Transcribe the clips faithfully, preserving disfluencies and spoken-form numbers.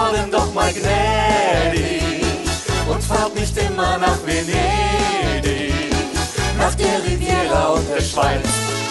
worden doch mal gnädig und fahrt nicht immer nach Venedig, nach der Riviera und der Schweiz.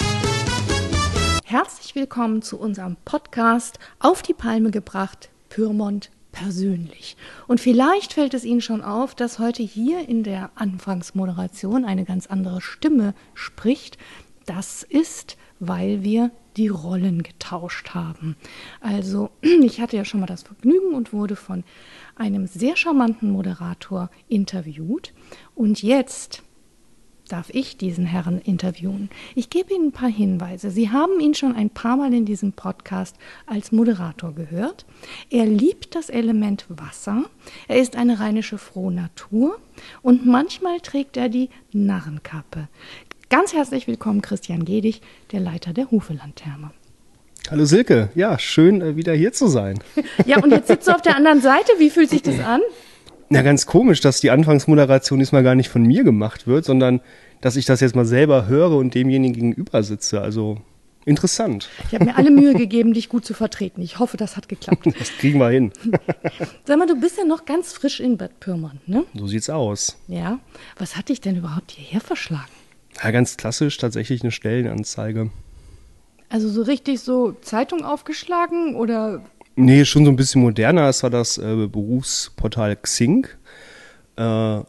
Herzlich willkommen zu unserem Podcast Auf die Palme gebracht, Pyrmont persönlich. Und vielleicht fällt es Ihnen schon auf, dass heute hier in der Anfangsmoderation eine ganz andere Stimme spricht. Das ist, weil wir die Rollen getauscht haben. Also ich hatte ja schon mal das Vergnügen und wurde von einem sehr charmanten Moderator interviewt. Und jetzt darf ich diesen Herrn interviewen. Ich gebe Ihnen ein paar Hinweise. Sie haben ihn schon ein paar Mal in diesem Podcast als Moderator gehört. Er liebt das Element Wasser. Er ist eine rheinische Frohnatur und manchmal trägt er die Narrenkappe. Ganz herzlich willkommen, Christian Gedig, der Leiter der Hufeland-Therme. Hallo Silke, ja, schön wieder hier zu sein. Ja, und jetzt sitzt du auf der anderen Seite. Wie fühlt sich das an? Ja, ganz komisch, dass die Anfangsmoderation diesmal gar nicht von mir gemacht wird, sondern dass ich das jetzt mal selber höre und demjenigen gegenüber sitze. Also interessant. Ich habe mir alle Mühe gegeben, dich gut zu vertreten. Ich hoffe, das hat geklappt. Das kriegen wir hin. Sag mal, du bist ja noch ganz frisch in Bad Pyrmont, ne? So sieht's aus. Ja. Was hat dich denn überhaupt hierher verschlagen? Ja, ganz klassisch, tatsächlich eine Stellenanzeige. Also so richtig so Zeitung aufgeschlagen oder? Nee, schon so ein bisschen moderner. Es war das äh, Berufsportal Xing. Äh,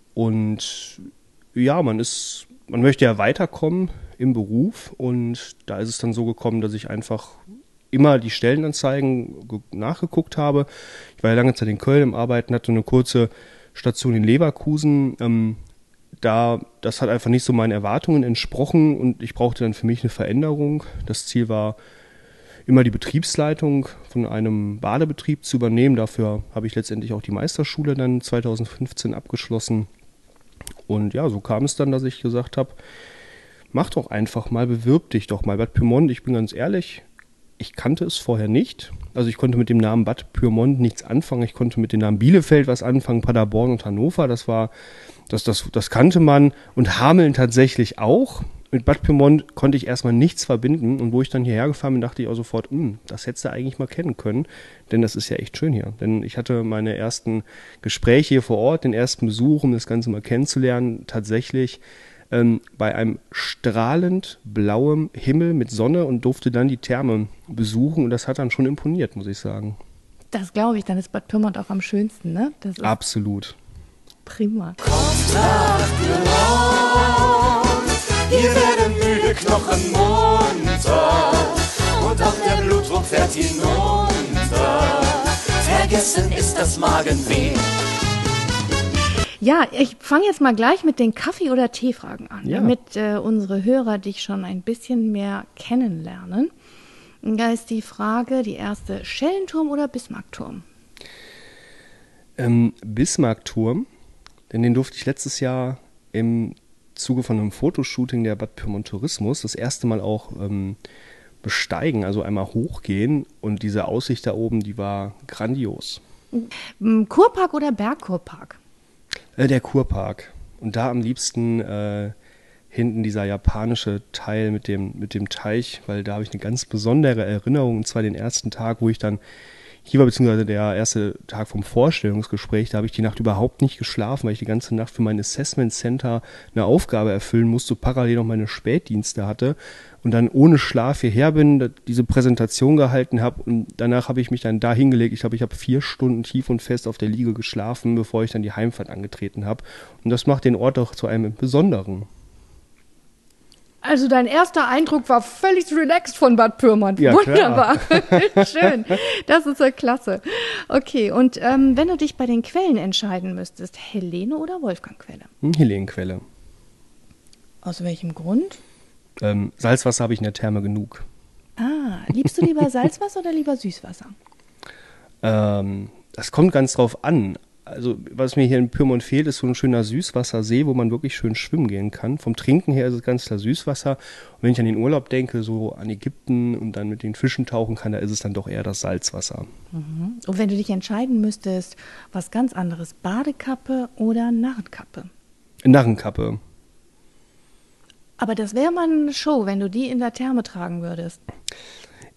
und ja, man ist, man möchte ja weiterkommen im Beruf. Und da ist es dann so gekommen, dass ich einfach immer die Stellenanzeigen ge- nachgeguckt habe. Ich war ja lange Zeit in Köln im Arbeiten, hatte eine kurze Station in Leverkusen. Ähm, da, das hat einfach nicht so meinen Erwartungen entsprochen und ich brauchte dann für mich eine Veränderung. Das Ziel war, immer die Betriebsleitung von einem Badebetrieb zu übernehmen. Dafür habe ich letztendlich auch die Meisterschule dann zweitausendfünfzehn abgeschlossen. Und ja, so kam es dann, dass ich gesagt habe, mach doch einfach mal, bewirb dich doch mal. Bad Pyrmont, ich bin ganz ehrlich, ich kannte es vorher nicht. Also ich konnte mit dem Namen Bad Pyrmont nichts anfangen. Ich konnte mit dem Namen Bielefeld was anfangen, Paderborn und Hannover. Das war, das, das, das kannte man. Und Hameln tatsächlich auch. Mit Bad Pyrmont konnte ich erstmal nichts verbinden und wo ich dann hierher gefahren bin, dachte ich auch sofort, das hättest du eigentlich mal kennen können, denn das ist ja echt schön hier. Denn ich hatte meine ersten Gespräche hier vor Ort, den ersten Besuch, um das Ganze mal kennenzulernen, tatsächlich ähm, bei einem strahlend blauem Himmel mit Sonne und durfte dann die Therme besuchen und das hat dann schon imponiert, muss ich sagen. Das glaube ich, dann ist Bad Pyrmont auch am schönsten, ne? Das ist absolut. Prima. Kommt nach Pyrmont, hier werden müde Knochen munter und auch der Blutdruck fährt hinunter. Vergessen ist das Magenweh. Ja, ich fange jetzt mal gleich mit den Kaffee- oder Teefragen an, Ja. damit äh, unsere Hörer dich schon ein bisschen mehr kennenlernen. Da ist die Frage, die erste, Schellenturm oder Bismarckturm? Ähm, Bismarckturm, denn den durfte ich letztes Jahr im Zuge von einem Fotoshooting der Bad Pyrmont Tourismus das erste Mal auch ähm, besteigen, also einmal hochgehen und diese Aussicht da oben, die war grandios. Kurpark oder Bergkurpark? Äh, der Kurpark und da am liebsten äh, hinten dieser japanische Teil mit dem, mit dem Teich, weil da habe ich eine ganz besondere Erinnerung und zwar den ersten Tag, wo ich dann hier war, beziehungsweise der erste Tag vom Vorstellungsgespräch, da habe ich die Nacht überhaupt nicht geschlafen, weil ich die ganze Nacht für mein Assessment Center eine Aufgabe erfüllen musste, parallel noch meine Spätdienste hatte und dann ohne Schlaf hierher bin, diese Präsentation gehalten habe und danach habe ich mich dann da hingelegt. Ich glaube, ich habe vier Stunden tief und fest auf der Liege geschlafen, bevor ich dann die Heimfahrt angetreten habe. Und das macht den Ort auch zu einem besonderen. Also dein erster Eindruck war völlig relaxed von Bad Pyrmont. Ja, wunderbar. Schön. Das ist ja klasse. Okay, und ähm, wenn du dich bei den Quellen entscheiden müsstest, Helene oder Wolfgangquelle? Hm, Helenenquelle. Aus welchem Grund? Ähm, Salzwasser habe ich in der Therme genug. Ah, liebst du lieber Salzwasser oder lieber Süßwasser? Ähm, das kommt ganz drauf an. Also was mir hier in Pyrmont fehlt, ist so ein schöner Süßwassersee, wo man wirklich schön schwimmen gehen kann. Vom Trinken her ist es ganz klar Süßwasser. Und wenn ich an den Urlaub denke, so an Ägypten und dann mit den Fischen tauchen kann, da ist es dann doch eher das Salzwasser. Mhm. Und wenn du dich entscheiden müsstest, was ganz anderes, Badekappe oder Narrenkappe? Narrenkappe. Aber das wäre mal eine Show, wenn du die in der Therme tragen würdest.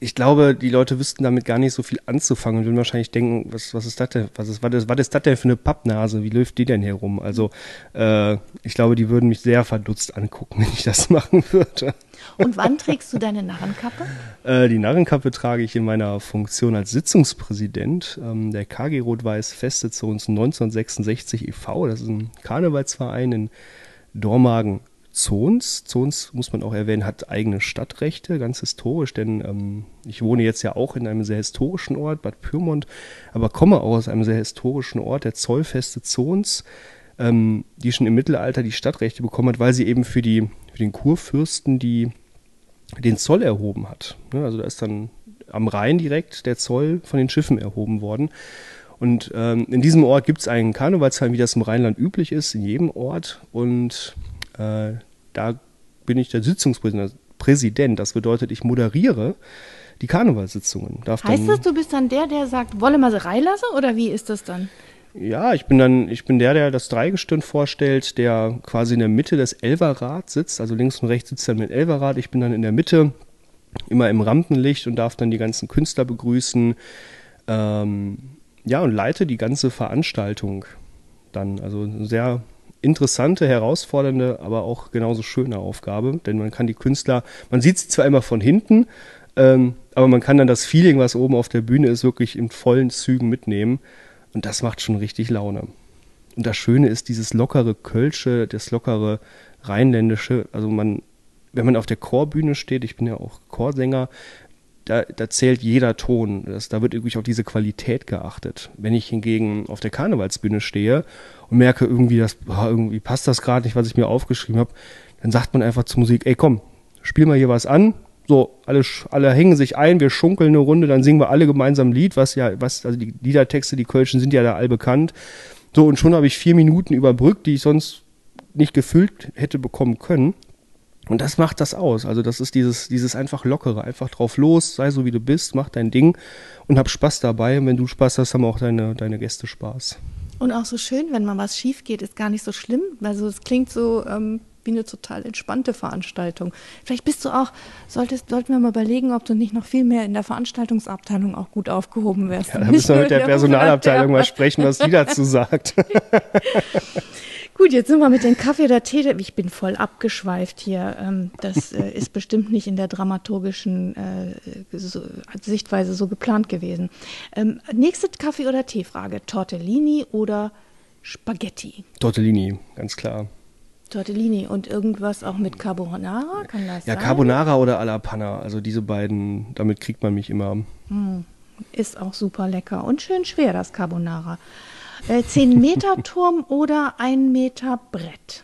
ich glaube, die Leute wüssten damit gar nicht so viel anzufangen und würden wahrscheinlich denken, was, was ist das denn? Was ist, was ist, was ist das denn für eine Pappnase? Wie läuft die denn hier rum? Also äh, ich glaube, die würden mich sehr verdutzt angucken, wenn ich das machen würde. Und wann trägst du deine Narrenkappe? Äh, die Narrenkappe trage ich in meiner Funktion als Sitzungspräsident ähm, der K G Rot-Weiß Feste zu uns neunzehnhundertsechsundsechzig e V. Das ist ein Karnevalsverein in Dormagen. Zons. Zons, muss man auch erwähnen, hat eigene Stadtrechte, ganz historisch, denn ähm, ich wohne jetzt ja auch in einem sehr historischen Ort, Bad Pyrmont, aber komme auch aus einem sehr historischen Ort, der Zollfeste Zons, ähm, die schon im Mittelalter die Stadtrechte bekommen hat, weil sie eben für, die, für den Kurfürsten die, den Zoll erhoben hat. Ne? Also da ist dann am Rhein direkt der Zoll von den Schiffen erhoben worden. Und ähm, in diesem Ort gibt es einen Karnevalsverein, wie das im Rheinland üblich ist, in jedem Ort. Und Äh, da bin ich der Sitzungspräsident. Das bedeutet, ich moderiere die Karnevalssitzungen. Darf heißt dann, das, du bist dann der, der sagt, wolle mal reinlassen oder wie ist das dann? Ja, ich bin dann, ich bin der, der das Dreigestirn vorstellt, der quasi in der Mitte des Elferrads sitzt. Also links und rechts sitzt dann mit Elferrad. Ich bin dann in der Mitte, immer im Rampenlicht und darf dann die ganzen Künstler begrüßen. Ähm, ja, und leite die ganze Veranstaltung dann. Also sehr interessante, herausfordernde, aber auch genauso schöne Aufgabe, denn man kann die Künstler, man sieht sie zwar immer von hinten, ähm, aber man kann dann das Feeling, was oben auf der Bühne ist, wirklich in vollen Zügen mitnehmen und das macht schon richtig Laune. Und das Schöne ist dieses lockere Kölsche, das lockere Rheinländische, also man, wenn man auf der Chorbühne steht, ich bin ja auch Chorsänger, Da, da zählt jeder Ton. Das, da wird wirklich auf diese Qualität geachtet. Wenn ich hingegen auf der Karnevalsbühne stehe und merke irgendwie, dass, boah, irgendwie passt das gerade nicht, was ich mir aufgeschrieben habe, dann sagt man einfach zur Musik, ey komm, spiel mal hier was an. So, alle, alle hängen sich ein, wir schunkeln eine Runde, dann singen wir alle gemeinsam ein Lied, was ja, was, also die Liedertexte, die Kölschen sind ja da allbekannt. So, und schon habe ich vier Minuten überbrückt, die ich sonst nicht gefüllt hätte bekommen können. Und das macht das aus. Also das ist dieses, dieses einfach Lockere, einfach drauf los, sei so wie du bist, mach dein Ding und hab Spaß dabei. Und wenn du Spaß hast, haben auch deine, deine Gäste Spaß. Und auch so schön, wenn mal was schief geht, ist gar nicht so schlimm. Also es klingt so ähm, wie eine total entspannte Veranstaltung. Vielleicht bist du auch, solltest, sollten wir mal überlegen, ob du nicht noch viel mehr in der Veranstaltungsabteilung auch gut aufgehoben wärst. Ja, da müssen wir mit der, der Personalabteilung mal sprechen, was die dazu sagt. Gut, jetzt sind wir mit dem Kaffee oder Tee. Ich bin voll abgeschweift hier. Das ist bestimmt nicht in der dramaturgischen Sichtweise so geplant gewesen. Nächste Kaffee- oder Teefrage. Tortellini oder Spaghetti? Tortellini, ganz klar. Tortellini und irgendwas auch mit Carbonara, kann das ja, sein? Ja, Carbonara oder alla Panna. Also diese beiden, damit kriegt man mich immer. Hm, ist auch super lecker und schön schwer, das Carbonara. zehn Meter Turm oder ein Meter Brett?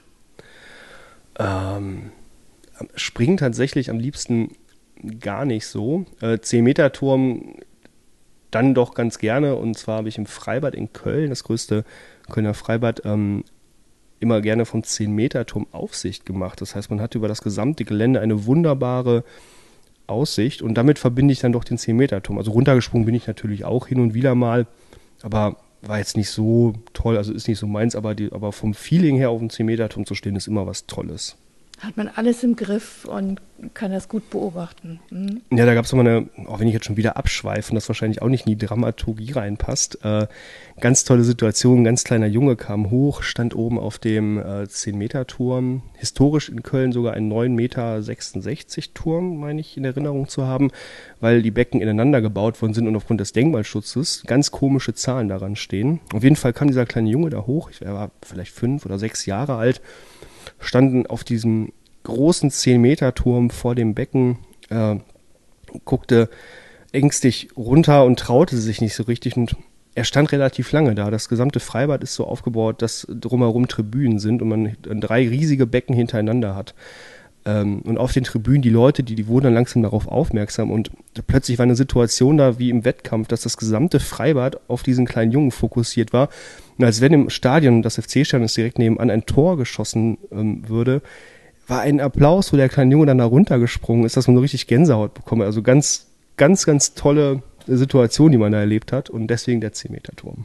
Ähm, springen tatsächlich am liebsten gar nicht so. Äh, zehn Meter Turm dann doch ganz gerne. Und zwar habe ich im Freibad in Köln, das größte Kölner Freibad, ähm, immer gerne vom zehn Meter Turm Aufsicht gemacht. Das heißt, man hat über das gesamte Gelände eine wunderbare Aussicht. Und damit verbinde ich dann doch den zehn Meter Turm. Also runtergesprungen bin ich natürlich auch hin und wieder mal. Aber war jetzt nicht so toll, also ist nicht so meins, aber, die, aber vom Feeling her auf dem zehn Meter Turm zu stehen, ist immer was Tolles. Hat man alles im Griff und kann das gut beobachten. Hm? Ja, da gab es mal eine, auch wenn ich jetzt schon wieder abschweife und das wahrscheinlich auch nicht in die Dramaturgie reinpasst, äh, ganz tolle Situation, ein ganz kleiner Junge kam hoch, stand oben auf dem äh, zehn Meter Turm, historisch in Köln sogar ein neun Meter sechsundsechzig Turm, meine ich in Erinnerung zu haben, weil die Becken ineinander gebaut worden sind und aufgrund des Denkmalschutzes ganz komische Zahlen daran stehen. Auf jeden Fall kam dieser kleine Junge da hoch, er war vielleicht fünf oder sechs Jahre alt, standen auf diesem großen zehn Meter Turm vor dem Becken, äh, guckte ängstlich runter und traute sich nicht so richtig und er stand relativ lange da. Das gesamte Freibad ist so aufgebaut, dass drumherum Tribünen sind und man drei riesige Becken hintereinander hat. Ähm, und auf den Tribünen die Leute, die, die wurden dann langsam darauf aufmerksam und plötzlich war eine Situation da wie im Wettkampf, dass das gesamte Freibad auf diesen kleinen Jungen fokussiert war. Und als wenn im Stadion, das F C-Stadion ist direkt nebenan, ein Tor geschossen ähm, würde, war ein Applaus, wo der kleine Junge dann da runtergesprungen ist, dass man so richtig Gänsehaut bekommt. Also ganz, ganz, ganz tolle Situation, die man da erlebt hat und deswegen der zehn Meter Turm.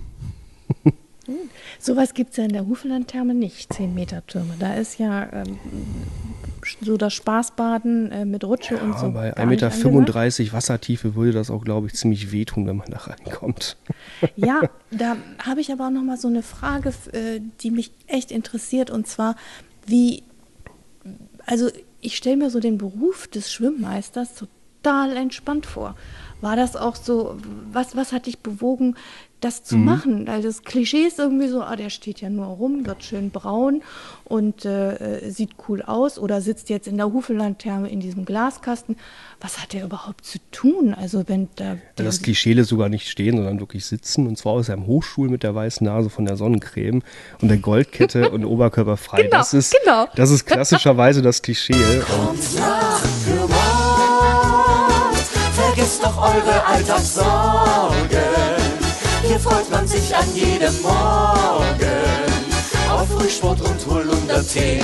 Sowas gibt es ja in der Hufelandtherme nicht, zehn Meter Türme. Da ist ja ähm, so das Spaßbaden äh, mit Rutsche ja, und so. Bei ein Meter fünfunddreißig Wassertiefe würde das auch, glaube ich, ziemlich wehtun, wenn man da reinkommt. Ja, da habe ich aber auch noch mal so eine Frage, äh, die mich echt interessiert, und zwar, wie, also ich stelle mir so den Beruf des Schwimmmeisters total entspannt vor. War das auch so, was, was hat dich bewogen, das zu mhm. machen? Weil das Klischee ist irgendwie so, ah, der steht ja nur rum, wird schön braun und äh, sieht cool aus oder sitzt jetzt in der Hufelandtherme in diesem Glaskasten. Was hat der überhaupt zu tun? Also wenn da das Klischee lässt sogar nicht stehen, sondern wirklich sitzen, und zwar aus einem Hochstuhl mit der weißen Nase von der Sonnencreme und der Goldkette und oberkörperfrei. Genau, das ist, genau. das ist klassischerweise das Klischee. Kommt nach Pyrmont, vergesst doch eure Alltagssorgen. Hier freut man sich an jedem Morgen auf Frühsport und Holunder-Tee.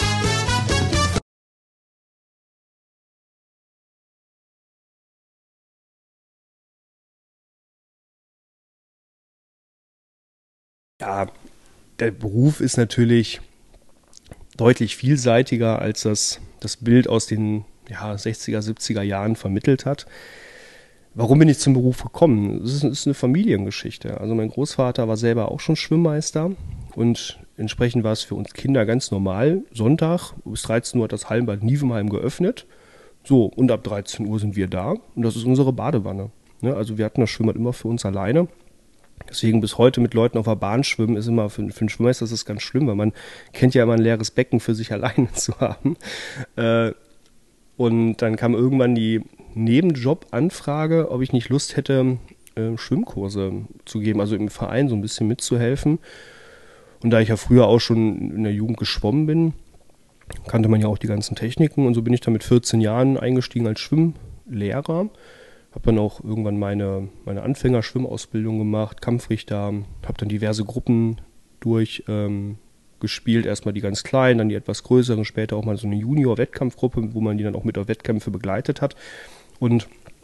Ja, der Beruf ist natürlich deutlich vielseitiger, als das, das Bild aus den ja, sechziger, siebziger Jahren vermittelt hat. Warum bin ich zum Beruf gekommen? Das ist, das ist eine Familiengeschichte. Also mein Großvater war selber auch schon Schwimmmeister und entsprechend war es für uns Kinder ganz normal. Sonntag bis dreizehn Uhr hat das Hallenbad Nievenheim geöffnet. So, und ab dreizehn Uhr sind wir da und das ist unsere Badewanne. Ne? Also wir hatten das Schwimmbad immer für uns alleine. Deswegen bis heute mit Leuten auf der Bahn schwimmen ist immer, für, für einen Schwimmmeister ist das ganz schlimm, weil man kennt ja immer ein leeres Becken für sich alleine zu haben. Äh, und dann kam irgendwann die Nebenjob-Anfrage, ob ich nicht Lust hätte, äh, Schwimmkurse zu geben, also im Verein so ein bisschen mitzuhelfen. Und da ich ja früher auch schon in der Jugend geschwommen bin, kannte man ja auch die ganzen Techniken, und so bin ich dann mit vierzehn Jahren eingestiegen als Schwimmlehrer. Habe dann auch irgendwann meine, meine Anfängerschwimmausbildung gemacht, Kampfrichter, habe dann diverse Gruppen durch ähm, gespielt, erstmal die ganz kleinen, dann die etwas größeren, später auch mal so eine Junior-Wettkampfgruppe, wo man die dann auch mit auf Wettkämpfe begleitet hat. Und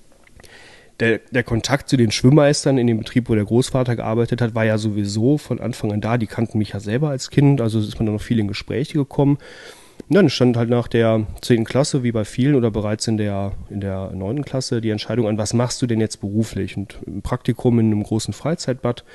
der, der Kontakt zu den Schwimmmeistern in dem Betrieb, wo der Großvater gearbeitet hat, war ja sowieso von Anfang an da. Die kannten mich ja selber als Kind, also ist man dann noch viel in Gespräche gekommen. Und dann stand halt nach der zehnten Klasse, wie bei vielen, oder bereits in der in der neunten Klasse, die Entscheidung an, was machst du denn jetzt beruflich? Und im Praktikum in einem großen Freizeitbad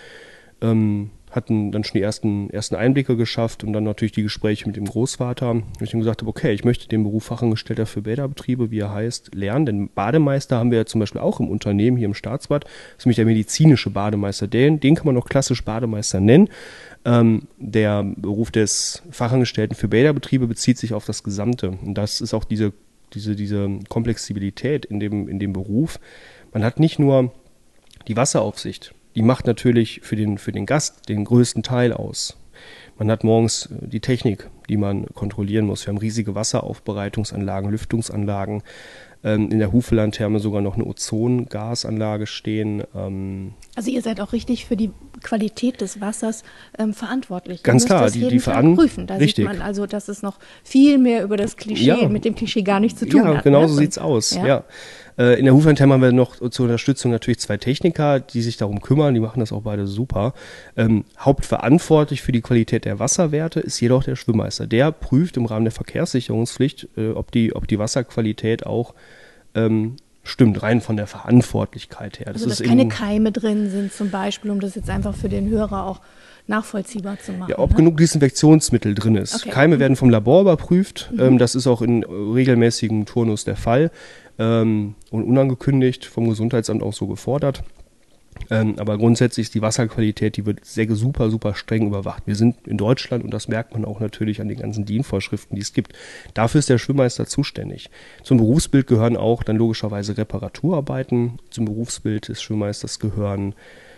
ähm, hatten dann schon die ersten, ersten Einblicke geschafft und dann natürlich die Gespräche mit dem Großvater. Und ich dann gesagt habe, okay, ich möchte den Beruf Fachangestellter für Bäderbetriebe, wie er heißt, lernen. Denn Bademeister haben wir ja zum Beispiel auch im Unternehmen hier im Staatsbad. Das ist nämlich der medizinische Bademeister. Den, den kann man auch klassisch Bademeister nennen. Ähm, der Beruf des Fachangestellten für Bäderbetriebe bezieht sich auf das Gesamte. Und das ist auch diese, diese, diese Komplexibilität in dem, in dem Beruf. Man hat nicht nur die Wasseraufsicht. Die macht natürlich für den, für den Gast den größten Teil aus. Man hat morgens die Technik, die man kontrollieren muss. Wir haben riesige Wasseraufbereitungsanlagen, Lüftungsanlagen. Ähm, in der Hufelandtherme sogar noch eine Ozongasanlage stehen. Ähm, also ihr seid auch richtig für die Qualität des Wassers ähm, verantwortlich. Ganz ihr klar, das die, jeden die Tag veran- prüfen. Da richtig. sieht man also, dass es noch viel mehr über das Klischee, Ja. mit dem Klischee gar nichts zu tun ja, hat. Ja, genau ne? so sieht's aus. Ja. Ja. Äh, in der Hufelandtherme haben wir noch zur Unterstützung natürlich zwei Techniker, die sich darum kümmern. Die machen das auch beide super. Ähm, hauptverantwortlich für die Qualität der Wasserwerte ist jedoch der Schwimmmeister. Der prüft im Rahmen der Verkehrssicherungspflicht, äh, ob die, ob die Wasserqualität auch ähm, stimmt, rein von der Verantwortlichkeit her. Das Also dass ist keine eben, Keime drin sind zum Beispiel, um das jetzt einfach für den Hörer auch nachvollziehbar zu machen. ja, ob ne? genug Desinfektionsmittel drin ist. Okay. Keime Mhm. werden vom Labor überprüft. Mhm. Ähm, das ist auch in regelmäßigem Turnus der Fall ähm, und unangekündigt vom Gesundheitsamt auch so gefordert. Ähm, aber grundsätzlich ist die Wasserqualität, die wird sehr super, super streng überwacht. Wir sind in Deutschland und das merkt man auch natürlich an den ganzen D I N-Vorschriften, die es gibt. Dafür ist der Schwimmmeister zuständig. Zum Berufsbild gehören auch dann logischerweise Reparaturarbeiten. Zum Berufsbild des Schwimmmeisters gehören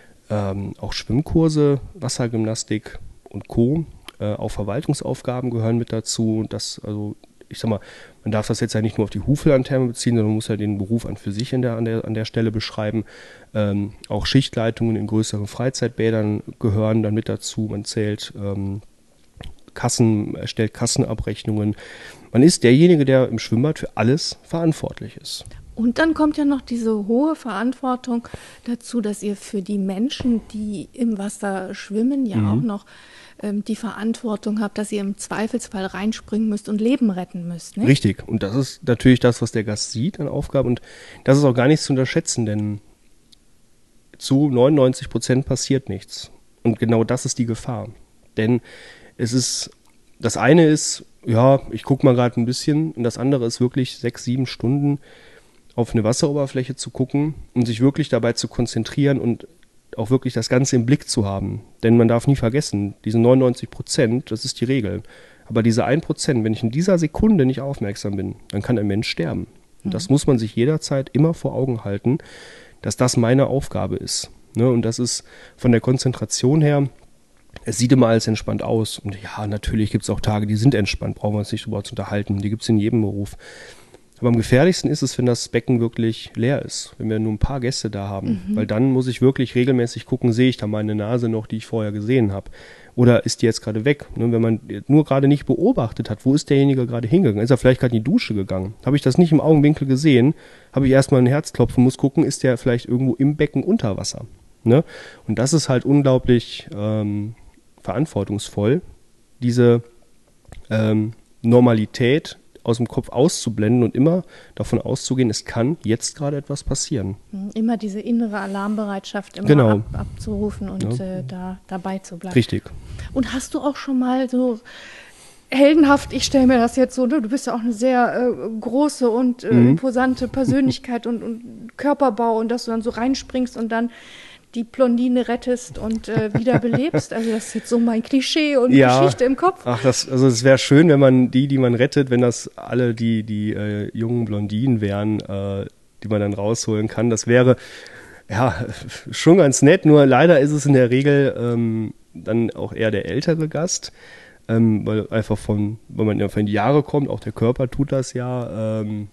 ähm, auch Schwimmkurse, Wassergymnastik und Co. Äh, auch Verwaltungsaufgaben gehören mit dazu. Das, also ich sag mal, man darf das jetzt ja nicht nur auf die Hufelandtherme beziehen, sondern man muss ja den Beruf an für sich in der, an, der, an der Stelle beschreiben. Ähm, auch Schichtleitungen in größeren Freizeitbädern gehören dann mit dazu. Man zählt ähm, Kassen, erstellt Kassenabrechnungen. Man ist derjenige, der im Schwimmbad für alles verantwortlich ist. Und dann kommt ja noch diese hohe Verantwortung dazu, dass ihr für die Menschen, die im Wasser schwimmen, ja mhm. auch noch ähm, die Verantwortung habt, dass ihr im Zweifelsfall reinspringen müsst und Leben retten müsst. Nicht? Richtig. Und das ist natürlich das, was der Gast sieht an Aufgaben. Und das ist auch gar nicht zu unterschätzen, denn zu neunundneunzig Prozent passiert nichts. Und genau das ist die Gefahr. Denn es ist, das eine ist, ja, ich gucke mal gerade ein bisschen, und das andere ist wirklich sechs, sieben Stunden auf eine Wasseroberfläche zu gucken und sich wirklich dabei zu konzentrieren und auch wirklich das Ganze im Blick zu haben. Denn man darf nie vergessen, diese neunundneunzig Prozent, das ist die Regel. Aber diese ein Prozent, wenn ich in dieser Sekunde nicht aufmerksam bin, dann kann ein Mensch sterben. Und mhm. das muss man sich jederzeit immer vor Augen halten, dass das meine Aufgabe ist. Ne? Und das ist von der Konzentration her, es sieht immer alles entspannt aus. Und ja, natürlich gibt es auch Tage, die sind entspannt, brauchen wir uns nicht drüber zu unterhalten. Die gibt es in jedem Beruf. Aber am gefährlichsten ist es, wenn das Becken wirklich leer ist, wenn wir nur ein paar Gäste da haben. Mhm. Weil dann muss ich wirklich regelmäßig gucken, sehe ich da meine Nase noch, die ich vorher gesehen habe. Oder ist die jetzt gerade weg? Ne, wenn man nur gerade nicht beobachtet hat, wo ist derjenige gerade hingegangen? Ist er vielleicht gerade in die Dusche gegangen? Habe ich das nicht im Augenwinkel gesehen? Habe ich erstmal ein Herzklopfen, muss gucken, ist der vielleicht irgendwo im Becken unter Wasser? Ne? Und das ist halt unglaublich ähm, verantwortungsvoll, diese ähm, Normalität aus dem Kopf auszublenden und immer davon auszugehen, es kann jetzt gerade etwas passieren. Immer diese innere Alarmbereitschaft immer genau. ab, abzurufen und ja. äh, da dabei zu bleiben. Richtig. Und hast du auch schon mal so heldenhaft, ich stelle mir das jetzt so, ne, du bist ja auch eine sehr äh, große und äh, mhm. imposante Persönlichkeit und, und Körperbau und dass du dann so reinspringst und dann die Blondine rettest und äh, wiederbelebst. Also das ist jetzt so mein Klischee und ja. Geschichte im Kopf. Ach, das, also es wäre schön, wenn man die, die man rettet, wenn das alle die, die äh, jungen Blondinen wären, äh, die man dann rausholen kann. Das wäre ja schon ganz nett, nur leider ist es in der Regel ähm, dann auch eher der ältere Gast, ähm, weil einfach von, weil man ja von die Jahre kommt, auch der Körper tut das ja. Ähm,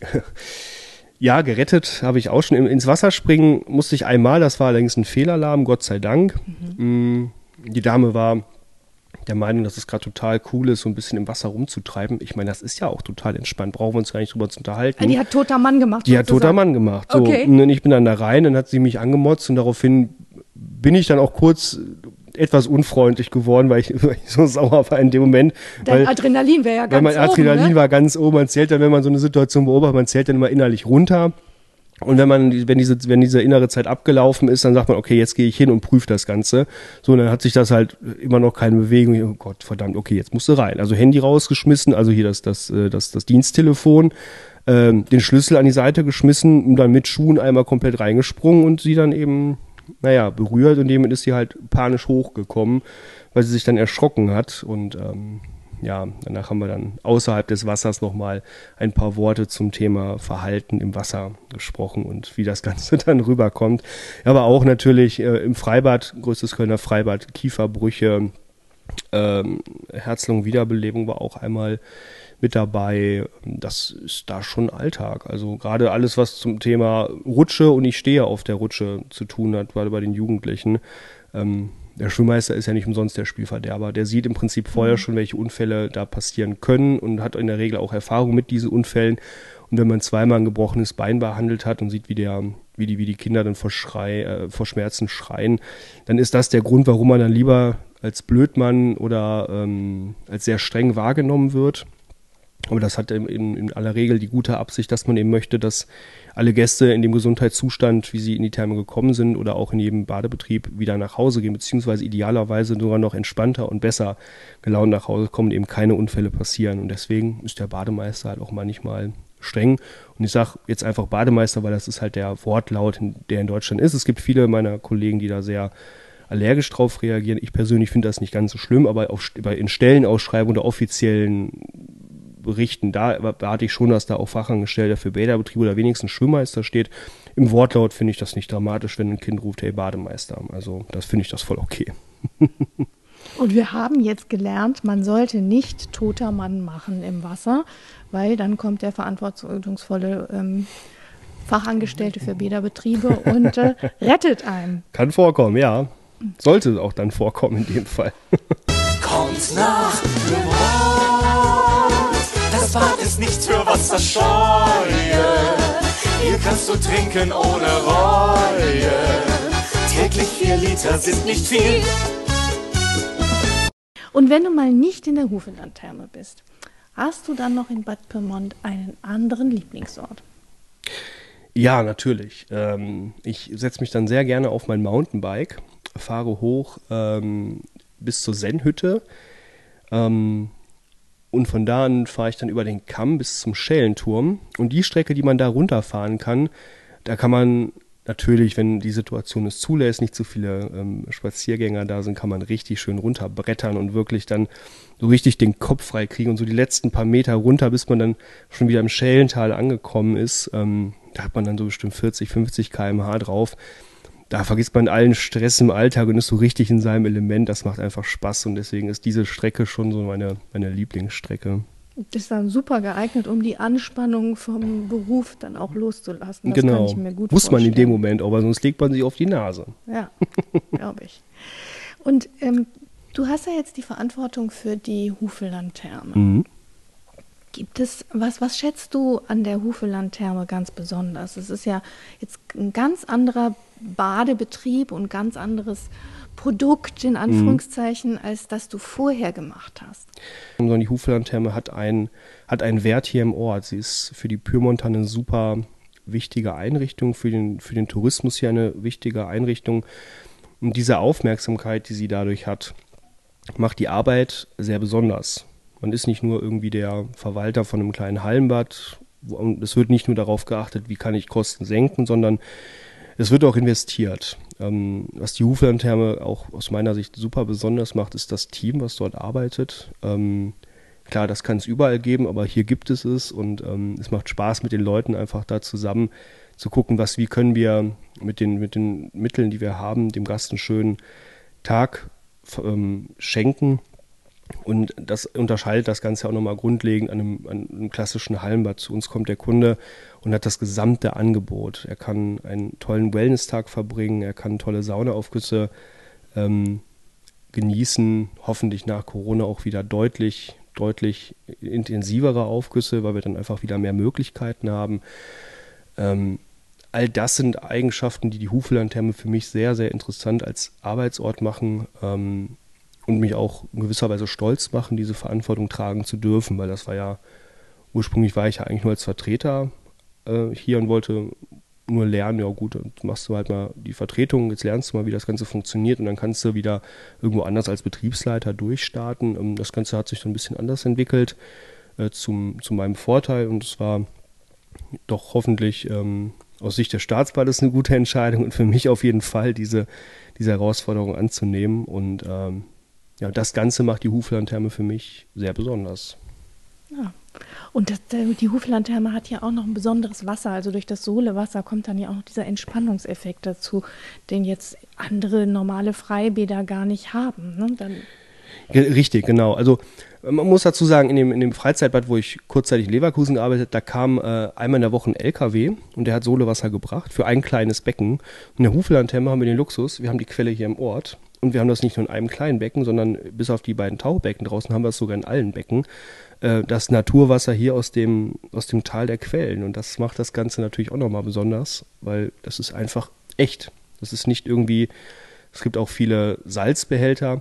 Ja, gerettet habe ich auch schon. Ins Wasser springen musste ich einmal, das war allerdings ein Fehlalarm, Gott sei Dank. Mhm. Die Dame war der Meinung, dass es gerade total cool ist, so ein bisschen im Wasser rumzutreiben. Ich meine, das ist ja auch total entspannt, brauchen wir uns gar nicht drüber zu unterhalten. Die hat toter Mann gemacht. Die sozusagen. hat toter Mann gemacht. So, okay. Und ich bin dann da rein, dann hat sie mich angemotzt und daraufhin bin ich dann auch kurz etwas unfreundlich geworden, weil ich, weil ich so sauer war in dem Moment. Dein weil, Adrenalin wäre ja ganz oben. Weil mein Adrenalin oben, ne? war ganz oben. Man zählt dann, wenn man so eine Situation beobachtet, man zählt dann immer innerlich runter. Und wenn man, wenn diese, wenn diese innere Zeit abgelaufen ist, dann sagt man, okay, jetzt gehe ich hin und prüfe das Ganze. So, und dann hat sich das halt immer noch keine Bewegung. Oh Gott, verdammt, okay, jetzt musst du rein. Also Handy rausgeschmissen, also hier das, das, das, das Diensttelefon, ähm, den Schlüssel an die Seite geschmissen und dann mit Schuhen einmal komplett reingesprungen und sie dann eben, naja, berührt und damit ist sie halt panisch hochgekommen, weil sie sich dann erschrocken hat und ähm, ja, danach haben wir dann außerhalb des Wassers nochmal ein paar Worte zum Thema Verhalten im Wasser gesprochen und wie das Ganze dann rüberkommt. Aber auch natürlich äh, im Freibad, größtes Kölner Freibad, Kieferbrüche, ähm, Herz-Lungen-Wiederbelebung war auch einmal mit dabei. Das ist da schon Alltag. Also gerade alles, was zum Thema Rutsche und ich stehe auf der Rutsche zu tun hat, gerade bei den Jugendlichen. Ähm, Der Schwimmmeister ist ja nicht umsonst der Spielverderber. Der sieht im Prinzip vorher schon, welche Unfälle da passieren können und hat in der Regel auch Erfahrung mit diesen Unfällen. Und wenn man zweimal ein gebrochenes Bein behandelt hat und sieht, wie, der, wie, die, wie die Kinder dann vor, Schrei, äh, vor Schmerzen schreien, dann ist das der Grund, warum man dann lieber als Blödmann oder ähm, als sehr streng wahrgenommen wird. Aber das hat in, in aller Regel die gute Absicht, dass man eben möchte, dass alle Gäste in dem Gesundheitszustand, wie sie in die Therme gekommen sind oder auch in jedem Badebetrieb wieder nach Hause gehen, beziehungsweise idealerweise sogar noch entspannter und besser gelaunt nach Hause kommen, eben keine Unfälle passieren. Und deswegen ist der Bademeister halt auch manchmal streng. Und ich sage jetzt einfach Bademeister, weil das ist halt der Wortlaut, der in Deutschland ist. Es gibt viele meiner Kollegen, die da sehr allergisch drauf reagieren. Ich persönlich finde das nicht ganz so schlimm, aber auf, in Stellenausschreibungen oder offiziellen Berichten, da erwarte ich schon, dass da auch Fachangestellter für Bäderbetriebe oder wenigstens Schwimmmeister steht. Im Wortlaut finde ich das nicht dramatisch, wenn ein Kind ruft, hey Bademeister. Also das finde ich das voll okay. Und wir haben jetzt gelernt, man sollte nicht toter Mann machen im Wasser, weil dann kommt der verantwortungsvolle ähm, Fachangestellte für Bäderbetriebe und äh, rettet einen. Kann vorkommen, ja. Sollte auch dann vorkommen in dem Fall. Kommt nach ist nicht für Wasser scheue. Hier kannst du trinken ohne Reue. Täglich vier Liter sind nicht viel. Und wenn du mal nicht in der Hufelandtherme bist, hast du dann noch in Bad Pyrmont einen anderen Lieblingsort? Ja, natürlich. Ähm, ich setze mich dann sehr gerne auf mein Mountainbike, fahre hoch ähm, bis zur Sennhütte ähm, und von da an fahre ich dann über den Kamm bis zum Schellenturm. Und die Strecke, die man da runterfahren kann, da kann man natürlich, wenn die Situation es zulässt, nicht so viele ähm, Spaziergänger da sind, kann man richtig schön runterbrettern und wirklich dann so richtig den Kopf frei kriegen und so die letzten paar Meter runter, bis man dann schon wieder im Schellental angekommen ist. Ähm, da hat man dann so bestimmt vierzig, fünfzig Kilometer pro Stunde drauf. Da vergisst man allen Stress im Alltag und ist so richtig in seinem Element. Das macht einfach Spaß und deswegen ist diese Strecke schon so meine, meine Lieblingsstrecke. Das ist dann super geeignet, um die Anspannung vom Beruf dann auch loszulassen. Das genau. kann ich mir gut Muss vorstellen. man in dem Moment, aber sonst legt man sich auf die Nase. Ja, glaube ich. Und ähm, du hast ja jetzt die Verantwortung für die Hufelandtherme. Mhm. Gibt es, was, was schätzt du an der Hufelandtherme ganz besonders? Es ist ja jetzt ein ganz anderer Badebetrieb und ganz anderes Produkt, in Anführungszeichen, mhm. als das du vorher gemacht hast. Die Hufelandtherme hat einen, hat einen Wert hier im Ort. Sie ist für die Pyrmonter eine super wichtige Einrichtung, für den, für den Tourismus hier eine wichtige Einrichtung. Und diese Aufmerksamkeit, die sie dadurch hat, macht die Arbeit sehr besonders. Man ist nicht nur irgendwie der Verwalter von einem kleinen Hallenbad und es wird nicht nur darauf geachtet, wie kann ich Kosten senken, sondern es wird auch investiert. Ähm, was die Hufelandtherme auch aus meiner Sicht super besonders macht, ist das Team, was dort arbeitet. Ähm, klar, das kann es überall geben, aber hier gibt es es und ähm, es macht Spaß mit den Leuten einfach da zusammen zu gucken, was, wie können wir mit den, mit den Mitteln, die wir haben, dem Gast einen schönen Tag ähm, schenken. Und das unterscheidet das Ganze auch nochmal grundlegend an einem, an einem klassischen Hallenbad. Zu uns kommt der Kunde und hat das gesamte Angebot. Er kann einen tollen Wellness-Tag verbringen, er kann tolle Saunaaufgüsse ähm, genießen, hoffentlich nach Corona auch wieder deutlich, deutlich intensivere Aufgüsse, weil wir dann einfach wieder mehr Möglichkeiten haben. Ähm, all das sind Eigenschaften, die die Hufelandtherme für mich sehr, sehr interessant als Arbeitsort machen. Ähm, Und mich auch in gewisser Weise stolz machen, diese Verantwortung tragen zu dürfen, weil das war ja, ursprünglich war ich ja eigentlich nur als Vertreter äh, hier und wollte nur lernen, ja gut, dann machst du halt mal die Vertretung, jetzt lernst du mal, wie das Ganze funktioniert und dann kannst du wieder irgendwo anders als Betriebsleiter durchstarten. Ähm, das Ganze hat sich dann ein bisschen anders entwickelt, äh, zum, zu meinem Vorteil und es war doch hoffentlich ähm, aus Sicht des Staatsbades eine gute Entscheidung und für mich auf jeden Fall diese, diese Herausforderung anzunehmen und ähm, ja, das Ganze macht die Hufelandtherme für mich sehr besonders. Ja. Und das, die Hufelandtherme hat ja auch noch ein besonderes Wasser. Also durch das Sohlewasser kommt dann ja auch noch dieser Entspannungseffekt dazu, den jetzt andere normale Freibäder gar nicht haben. Ne? Dann Richtig, genau. Also man muss dazu sagen, in dem, in dem Freizeitbad, wo ich kurzzeitig in Leverkusen gearbeitet habe, da kam äh, einmal in der Woche ein L K W und der hat Sohlewasser gebracht für ein kleines Becken. Und in der Hufelandtherme haben wir den Luxus, wir haben die Quelle hier im Ort. Und wir haben das nicht nur in einem kleinen Becken, sondern bis auf die beiden Tauchbecken draußen haben wir es sogar in allen Becken. Äh, das Naturwasser hier aus dem, aus dem Tal der Quellen. Und das macht das Ganze natürlich auch nochmal besonders, weil das ist einfach echt. Das ist nicht irgendwie, es gibt auch viele Salzbehälter.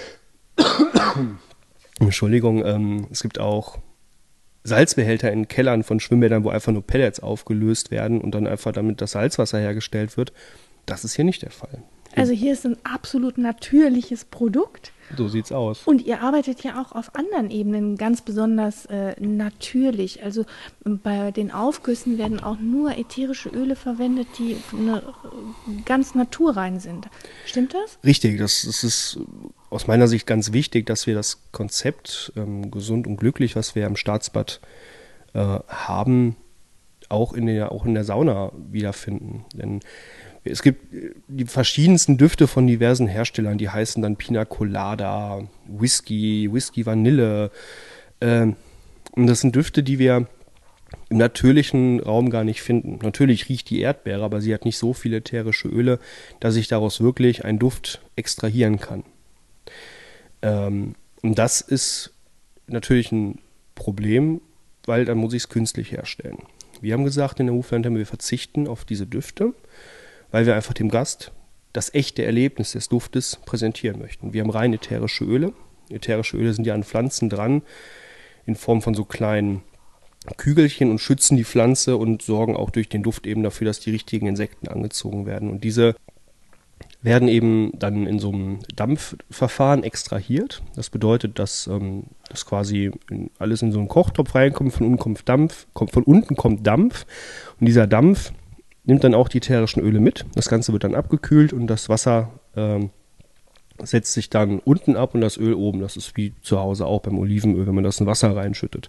Entschuldigung, ähm, es gibt auch Salzbehälter in Kellern von Schwimmbädern, wo einfach nur Pellets aufgelöst werden und dann einfach damit das Salzwasser hergestellt wird. Das ist hier nicht der Fall. Also hier ist ein absolut natürliches Produkt. So sieht's aus. Und ihr arbeitet ja auch auf anderen Ebenen ganz besonders äh, natürlich. Also bei den Aufgüssen werden auch nur ätherische Öle verwendet, die ne, ganz naturrein sind. Stimmt das? Richtig, das, das ist aus meiner Sicht ganz wichtig, dass wir das Konzept ähm, gesund und glücklich, was wir im Staatsbad äh, haben, auch in der, auch in der Sauna wiederfinden. Denn es gibt die verschiedensten Düfte von diversen Herstellern, die heißen dann Pina Colada, Whisky, Whisky Vanille. Ähm, und das sind Düfte, die wir im natürlichen Raum gar nicht finden. Natürlich riecht die Erdbeere, aber sie hat nicht so viele ätherische Öle, dass ich daraus wirklich einen Duft extrahieren kann. Ähm, und das ist natürlich ein Problem, weil dann muss ich es künstlich herstellen. Wir haben gesagt in der Hoflandtherme, wir verzichten auf diese Düfte, weil wir einfach dem Gast das echte Erlebnis des Duftes präsentieren möchten. Wir haben rein ätherische Öle. Ätherische Öle sind ja an Pflanzen dran, in Form von so kleinen Kügelchen und schützen die Pflanze und sorgen auch durch den Duft eben dafür, dass die richtigen Insekten angezogen werden. Und diese werden eben dann in so einem Dampfverfahren extrahiert. Das bedeutet, dass ähm, das quasi in, alles in so einen Kochtopf reinkommt, von unten kommt Dampf, kommt, von unten kommt Dampf und dieser Dampf nimmt dann auch die ätherischen Öle mit. Das Ganze wird dann abgekühlt und das Wasser ähm, setzt sich dann unten ab und das Öl oben. Das ist wie zu Hause auch beim Olivenöl, wenn man das in Wasser reinschüttet.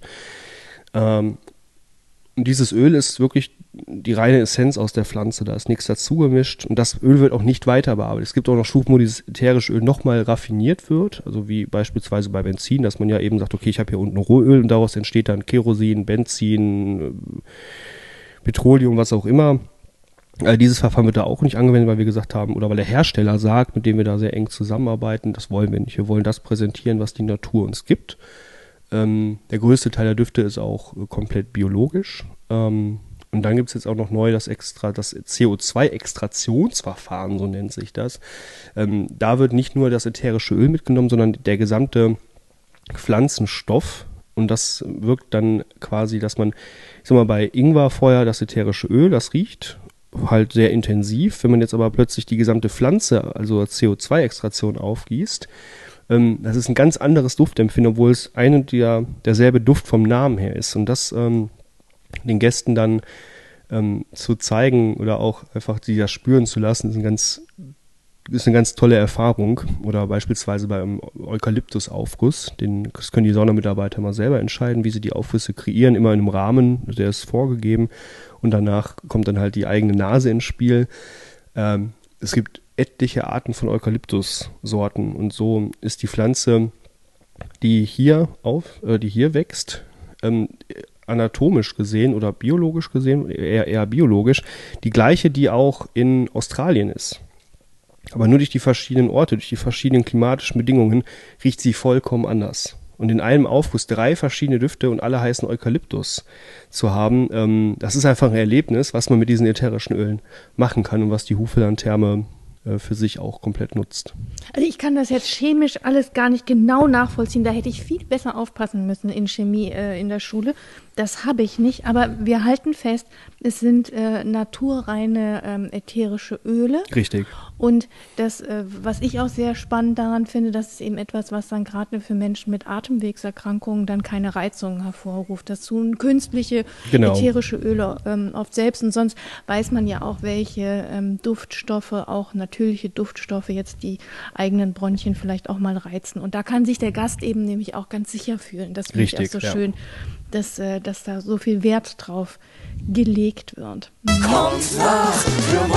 Ähm, und dieses Öl ist wirklich die reine Essenz aus der Pflanze, da ist nichts dazu gemischt und das Öl wird auch nicht weiter bearbeitet. Es gibt auch noch Stufen, wo dieses ätherische Öl nochmal raffiniert wird, also wie beispielsweise bei Benzin, dass man ja eben sagt, okay, ich habe hier unten Rohöl und daraus entsteht dann Kerosin, Benzin, Petroleum, was auch immer. Also dieses Verfahren wird da auch nicht angewendet, weil wir gesagt haben, oder weil der Hersteller sagt, mit dem wir da sehr eng zusammenarbeiten, das wollen wir nicht. Wir wollen das präsentieren, was die Natur uns gibt. Ähm, der größte Teil der Düfte ist auch äh, komplett biologisch. Ähm, und dann gibt es jetzt auch noch neu das extra, das C O zwei Extraktionsverfahren, so nennt sich das. Ähm, da wird nicht nur das ätherische Öl mitgenommen, sondern der gesamte Pflanzenstoff. Und das wirkt dann quasi, dass man, ich sag mal, bei Ingwerfeuer das ätherische Öl, das riecht halt sehr intensiv. Wenn man jetzt aber plötzlich die gesamte Pflanze, also C O zwei Extraktion aufgießt, ähm, das ist ein ganz anderes Duftempfinden, obwohl es ein und der, derselbe Duft vom Namen her ist. Und das ähm, den Gästen dann ähm, zu zeigen oder auch einfach die das spüren zu lassen, ist ein ganz ist eine ganz tolle Erfahrung. Oder beispielsweise beim Eukalyptusaufguss, den, das können die Saunamitarbeiter mal selber entscheiden, wie sie die Aufgüsse kreieren, immer in einem Rahmen, der ist vorgegeben und danach kommt dann halt die eigene Nase ins Spiel. Ähm, es gibt etliche Arten von Eukalyptussorten und so ist die Pflanze, die hier auf, äh, die hier wächst, ähm, anatomisch gesehen oder biologisch gesehen, eher, eher biologisch, die gleiche, die auch in Australien ist. Aber nur durch die verschiedenen Orte, durch die verschiedenen klimatischen Bedingungen riecht sie vollkommen anders. Und in einem Aufguss drei verschiedene Düfte und alle heißen Eukalyptus zu haben, ähm, das ist einfach ein Erlebnis, was man mit diesen ätherischen Ölen machen kann und was die Hufelandtherme äh, für sich auch komplett nutzt. Also ich kann das jetzt chemisch alles gar nicht genau nachvollziehen. Da hätte ich viel besser aufpassen müssen in Chemie äh, in der Schule. Das habe ich nicht, aber wir halten fest, es sind äh, naturreine ähm, ätherische Öle. Richtig. Und das, äh, was ich auch sehr spannend daran finde, das ist eben etwas, was dann gerade für Menschen mit Atemwegserkrankungen dann keine Reizungen hervorruft. Das tun künstliche genau. ätherische Öle ähm, oft selbst. Und sonst weiß man ja auch, welche ähm, Duftstoffe, auch natürliche Duftstoffe, jetzt die eigenen Bronchien vielleicht auch mal reizen. Und da kann sich der Gast eben nämlich auch ganz sicher fühlen. Das finde ich auch so ja. schön, dass, äh, dass da so viel Wert drauf gelegt wird. Kommt nach Pyrmont,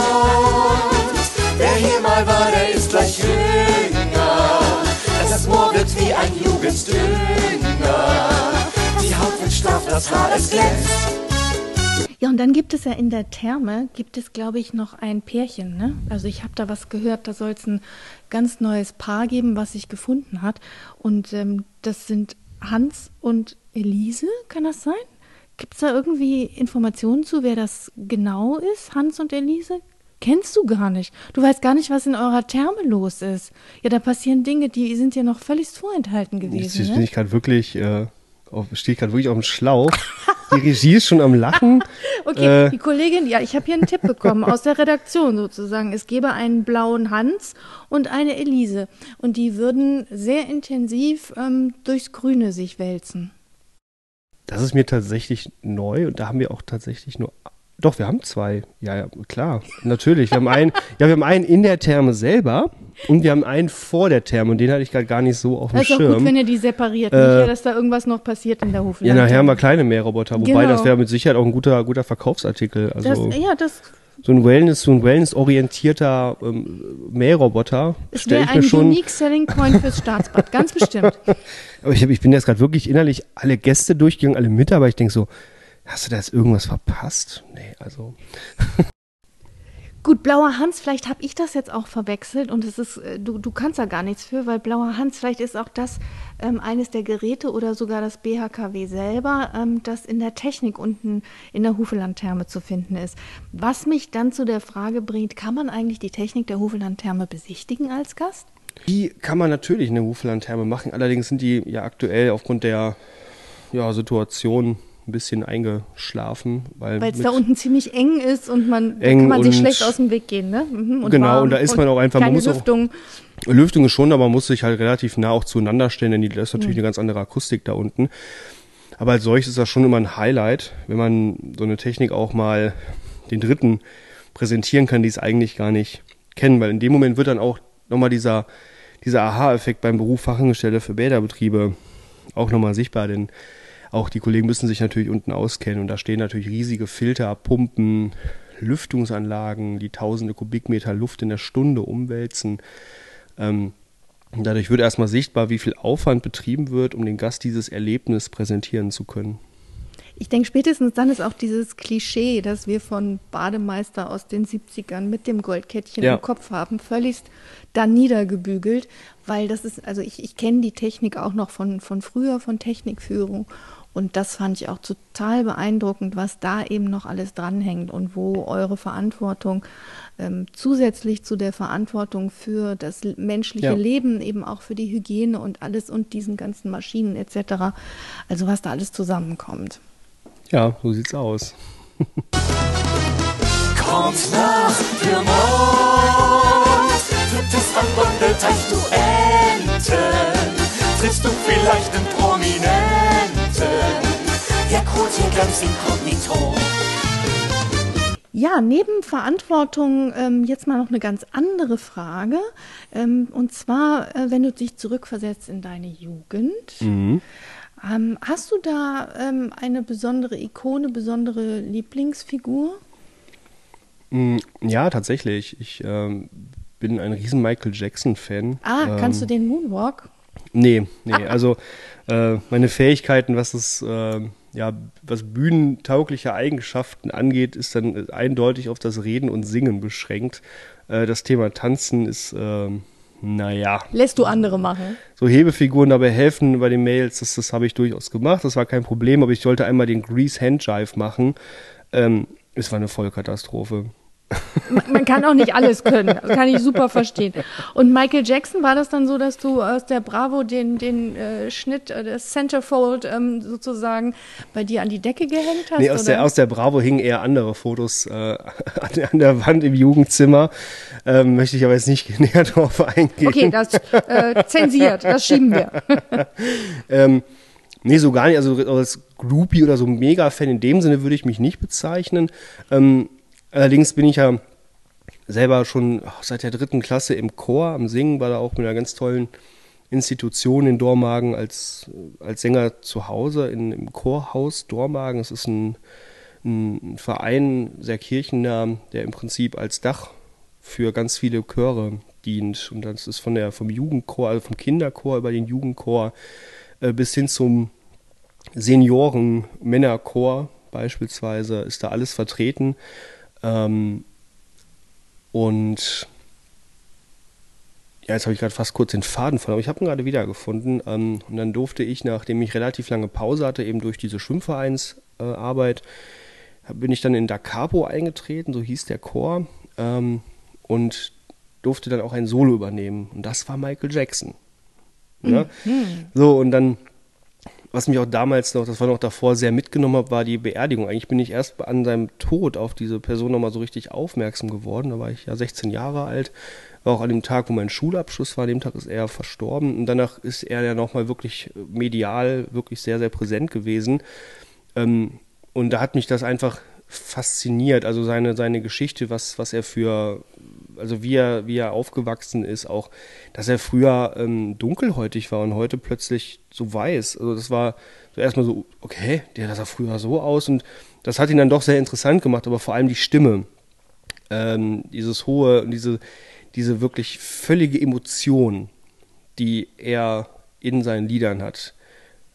wer hier mal war, der ist gleich jünger. Das Moor wird wie ein Jugenddünger. Die Haut wird straff, das Haar, es glänzt. Ja, und dann gibt es ja in der Therme, gibt es, glaube ich, noch ein Pärchen, ne? Also ich habe da was gehört, da soll es ein ganz neues Paar geben, was sich gefunden hat. Und ähm, das sind Hans und Elise, kann das sein? Gibt es da irgendwie Informationen zu, wer das genau ist, Hans und Elise? Kennst du gar nicht. Du weißt gar nicht, was in eurer Therme los ist. Ja, da passieren Dinge, die sind dir noch völlig vorenthalten gewesen. Jetzt ne? bin ich gerade wirklich, äh, auf, stehe ich gerade wirklich auf dem Schlauch. Die Regie ist schon am Lachen. Okay, äh, die Kollegin, ja, ich habe hier einen Tipp bekommen aus der Redaktion sozusagen. Es gäbe einen blauen Hans und eine Elise. Und die würden sehr intensiv ähm, durchs Grüne sich wälzen. Das ist mir tatsächlich neu und da haben wir auch tatsächlich nur, doch, wir haben zwei. Ja, ja, klar, natürlich. Wir haben einen, ja, wir haben einen in der Therme selber und wir haben einen vor der Therme und den hatte ich gerade gar nicht so auf dem Das ist Schirm. auch gut, wenn ihr die separiert, Äh, nicht, dass da irgendwas noch passiert in der Hofland. Ja, nachher haben wir kleine Mähroboter, wobei Genau. das wäre mit Sicherheit auch ein guter, guter Verkaufsartikel. Also Das, ja, das so ein Wellness, so ein Wellness-orientierter ähm, Mähroboter es stelle wäre ich mir ein schon. unique selling point fürs Staatsbad, ganz bestimmt. Aber ich, hab, ich bin jetzt gerade wirklich innerlich alle Gäste durchgegangen, alle Mitarbeiter. Ich denke so, hast du da jetzt irgendwas verpasst? Nee, also. Gut, Blauer Hans, vielleicht habe ich das jetzt auch verwechselt und es ist, du, du kannst da gar nichts für, weil Blauer Hans, vielleicht ist auch das ähm, eines der Geräte oder sogar das B H K W selber, ähm, das in der Technik unten in der Hufelandtherme zu finden ist. Was mich dann zu der Frage bringt, kann man eigentlich die Technik der Hufelandtherme besichtigen als Gast? Die kann man natürlich in der Hufelandtherme machen, allerdings sind die ja aktuell aufgrund der ja, Situation ein bisschen eingeschlafen. Weil es da unten ziemlich eng ist und man eng kann man sich und schlecht aus dem Weg gehen, ne? Mhm, und genau, warm und da ist man auch einfach, man keine muss Lüftung. Auch, Lüftung ist schon, aber man muss sich halt relativ nah auch zueinander stellen, denn die, das ist natürlich Mhm. eine ganz andere Akustik da unten. Aber als solches ist das schon immer ein Highlight, wenn man so eine Technik auch mal den Dritten präsentieren kann, die es eigentlich gar nicht kennen, weil in dem Moment wird dann auch nochmal dieser, dieser Aha-Effekt beim Beruf Fachangestellte für Bäderbetriebe auch nochmal sichtbar, denn auch die Kollegen müssen sich natürlich unten auskennen und da stehen natürlich riesige Filter, Pumpen, Lüftungsanlagen, die tausende Kubikmeter Luft in der Stunde umwälzen. Ähm, dadurch wird erstmal sichtbar, wie viel Aufwand betrieben wird, um den Gast dieses Erlebnis präsentieren zu können. Ich denke, spätestens dann ist auch dieses Klischee, das wir von Bademeister aus den siebzigern mit dem Goldkettchen Ja. im Kopf haben, völligst dann niedergebügelt, weil das ist, also ich, ich kenne die Technik auch noch von, von früher, von Technikführung. Und das fand ich auch total beeindruckend, was da eben noch alles dranhängt und wo eure Verantwortung ähm, zusätzlich zu der Verantwortung für das menschliche Ja. Leben, eben auch für die Hygiene und alles und diesen ganzen Maschinen et cetera, also was da alles zusammenkommt. Ja, so sieht's aus. Kommt nach Pyrmont, gibt es am Gondelteich Duellen, triffst du vielleicht einen Prominenten, der Code hier ganz inkognito. Ja, neben Verantwortung ähm, jetzt mal noch eine ganz andere Frage. Ähm, und zwar, äh, wenn du dich zurückversetzt in deine Jugend, Mhm. ähm, hast du da ähm, eine besondere Ikone, besondere Lieblingsfigur? Mm, Ja, tatsächlich. Ich ähm, bin ein riesen Michael Jackson-Fan. Ah, kannst du ähm, den Moonwalk? Nee, nee, also äh, meine Fähigkeiten, was das, äh, ja, was bühnentaugliche Eigenschaften angeht, ist dann eindeutig auf das Reden und Singen beschränkt. Äh, das Thema Tanzen ist, äh, naja, Lässt du andere machen? so Hebefiguren dabei helfen bei den Mails, das, das habe ich durchaus gemacht, das war kein Problem, aber ich sollte einmal den Grease Hand Jive machen. Ähm, es war eine Vollkatastrophe. Man, man kann auch nicht alles können, das kann ich super verstehen. Und Michael Jackson, war das dann so, dass du aus der Bravo den, den äh, Schnitt, äh, das Centerfold ähm, sozusagen bei dir an die Decke gehängt hast? Nee, aus, oder? der, aus der Bravo hingen eher andere Fotos äh, an, an der Wand im Jugendzimmer. Ähm, möchte ich aber jetzt nicht näher drauf eingehen. Okay, das äh, zensiert, das schieben wir. ähm, nee, so gar nicht. Also als Groupie oder so Mega-Fan in dem Sinne würde ich mich nicht bezeichnen. Ähm, allerdings bin ich ja selber schon seit der dritten Klasse im Chor am Singen, war da auch mit einer ganz tollen Institution in Dormagen als, als Sänger zu Hause in, im Chorhaus Dormagen. Es ist ein, ein Verein, sehr kirchennah, der im Prinzip als Dach für ganz viele Chöre dient. Und das ist von der, vom Jugendchor, also vom Kinderchor über den Jugendchor äh, bis hin zum Senioren-Männerchor beispielsweise ist da alles vertreten. Ähm, und ja, jetzt habe ich gerade fast kurz den Faden verloren, aber ich habe ihn gerade wiedergefunden. Ähm, und dann durfte ich, nachdem ich relativ lange Pause hatte, eben durch diese Schwimmvereinsarbeit, äh, bin ich dann in Da Capo eingetreten, so hieß der Chor, ähm, und durfte dann auch ein Solo übernehmen. Und das war Michael Jackson. Ne? Mhm. So, und dann, was mich auch damals noch, das war noch davor, sehr mitgenommen hat, war die Beerdigung. Eigentlich bin ich erst an seinem Tod auf diese Person nochmal so richtig aufmerksam geworden. Da war ich ja sechzehn Jahre alt, war auch an dem Tag, wo mein Schulabschluss war, an dem Tag ist er verstorben. Und danach ist er ja nochmal wirklich medial, wirklich sehr, sehr präsent gewesen. Ähm, und da hat mich das einfach fasziniert, also seine, seine Geschichte, was, was er für, also wie er, wie er aufgewachsen ist, auch, dass er früher ähm, dunkelhäutig war und heute plötzlich so weiß. Also das war so erstmal so, okay, der sah früher so aus und das hat ihn dann doch sehr interessant gemacht, aber vor allem die Stimme, ähm, dieses hohe, diese, diese wirklich völlige Emotion, die er in seinen Liedern hat,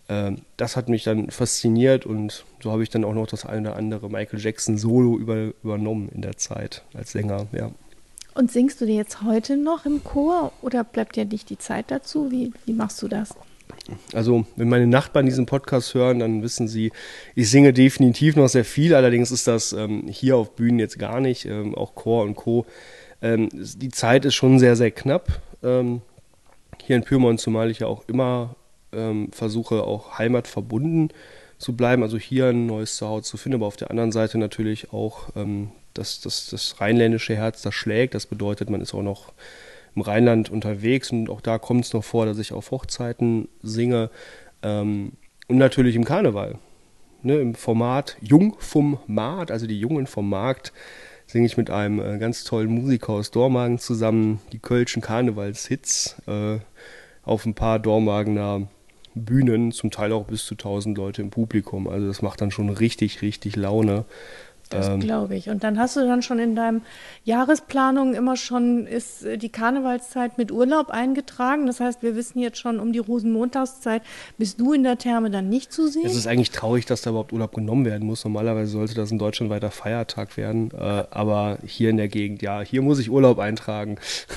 äh, das hat mich dann fasziniert und so habe ich dann auch noch das eine oder andere Michael Jackson Solo über, übernommen in der Zeit als Sänger, ja. Und singst du dir jetzt heute noch im Chor oder bleibt dir nicht die Zeit dazu? Wie, wie machst du das? Also, wenn meine Nachbarn diesen Podcast hören, dann wissen sie, ich singe definitiv noch sehr viel. Allerdings ist das ähm, hier auf Bühnen jetzt gar nicht, ähm, auch Chor und Co. Ähm, die Zeit ist schon sehr, sehr knapp. Ähm, hier in Pyrmont, zumal ich ja auch immer ähm, versuche, auch heimatverbunden zu bleiben. Also hier ein neues Zuhause zu finden, aber auf der anderen Seite natürlich auch ähm, das, das, das rheinländische Herz, das schlägt. Das bedeutet, man ist auch noch im Rheinland unterwegs und auch da kommt es noch vor, dass ich auf Hochzeiten singe ähm, und natürlich im Karneval. Ne, im Format Jung vom Markt, also die Jungen vom Markt, singe ich mit einem äh, ganz tollen Musiker aus Dormagen zusammen die Kölschen Karnevalshits äh, auf ein paar Dormagener Bühnen, zum Teil auch bis zu tausend Leute im Publikum. Also das macht dann schon richtig, richtig Laune. Das Ähm, glaube ich. Und dann hast du dann schon in deinem Jahresplanung immer schon, ist äh, die Karnevalszeit mit Urlaub eingetragen. Das heißt, wir wissen jetzt schon um die Rosenmontagszeit, bist du in der Therme dann nicht zu sehen? Es ist eigentlich traurig, dass da überhaupt Urlaub genommen werden muss. Normalerweise sollte das in Deutschland weiter Feiertag werden. Äh, aber hier in der Gegend, ja, hier muss ich Urlaub eintragen.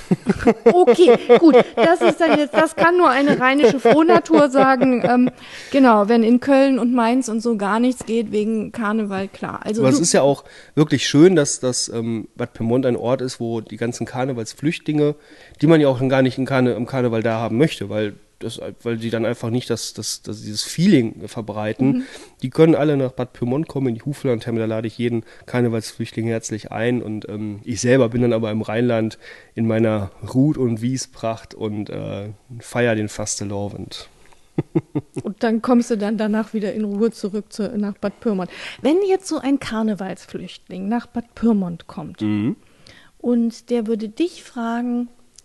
Okay, gut. Das ist dann jetzt, das kann nur eine rheinische Frohnatur sagen. Ähm, genau, wenn in Köln und Mainz und so gar nichts geht wegen Karneval, klar. Also Aber es du, ist ja auch wirklich schön, dass, dass ähm, Bad Pyrmont ein Ort ist, wo die ganzen Karnevalsflüchtlinge, die man ja auch gar nicht im, Karne, im Karneval da haben möchte, weil, das, weil die dann einfach nicht das, das, das, dieses Feeling verbreiten. Mhm. Die können alle nach Bad Pyrmont kommen, in die Huflandtherme, da lade ich jeden Karnevalsflüchtling herzlich ein. Und ähm, ich selber bin dann aber im Rheinland in meiner Rut- und Wiespracht und äh, feiere den Fastelovend. Und dann kommst du dann danach wieder in Ruhe zurück zu, nach Bad Pyrmont. Wenn jetzt so ein Karnevalsflüchtling nach Bad Pyrmont kommt Mhm. und der würde dich fragen,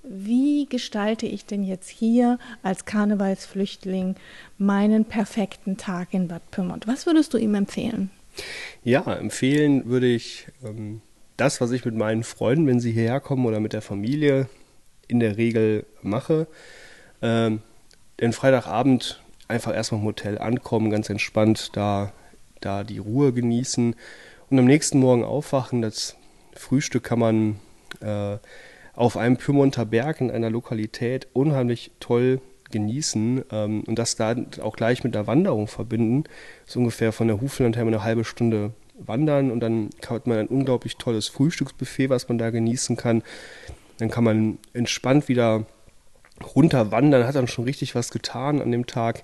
wie gestalte ich denn jetzt hier als Karnevalsflüchtling meinen perfekten Tag in Bad Pyrmont? Was würdest du ihm empfehlen? Ja, empfehlen würde ich ähm, das, was ich mit meinen Freunden, wenn sie hierher kommen oder mit der Familie in der Regel mache. Ähm, den Freitagabend einfach erstmal im Hotel ankommen, ganz entspannt da, da die Ruhe genießen und am nächsten Morgen aufwachen. Das Frühstück kann man äh, auf einem Pyrmonter Berg in einer Lokalität unheimlich toll genießen ähm, und das da auch gleich mit der Wanderung verbinden. Das ist ungefähr von der Huflandtherme eine halbe Stunde wandern und dann hat man ein unglaublich tolles Frühstücksbuffet, was man da genießen kann. Dann kann man entspannt wieder runterwandern, hat dann schon richtig was getan an dem Tag.